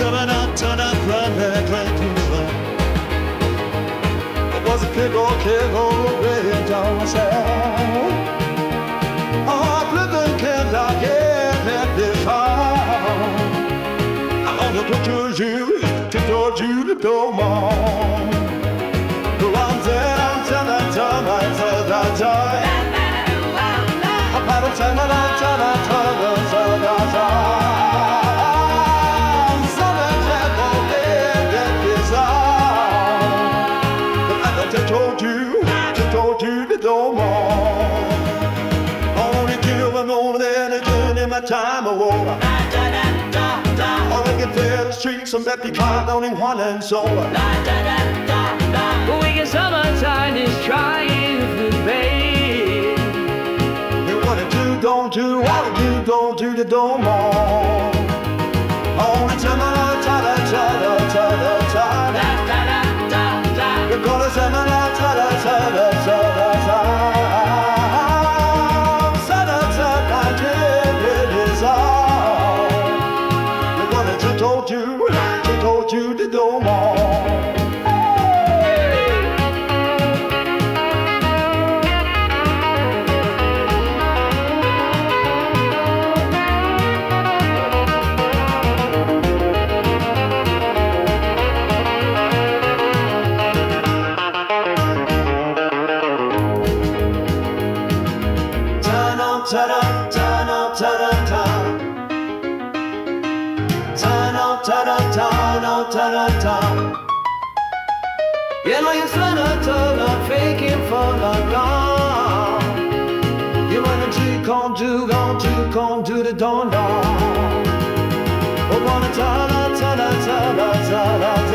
turn up, run, it was a kick on way down myself. Oh, Clinton can't get this hard. I want to touch you to do more. I'm told you to do more. Only giving on energy in my time of war. Only get fair the streets and bet the tribe only one and so. We get summertime is trying to fade. You wanna do, don't do, what do, don't do the do more. Only you're gonna send a told you to do more. Turn up, turn up, turn up, turn up. Turn up, turn up, turn up, turn up, turn up. You know you're turn up, faking for long. You wanna come to the dawn. I wanna turn up, turn up, turn up, turn up.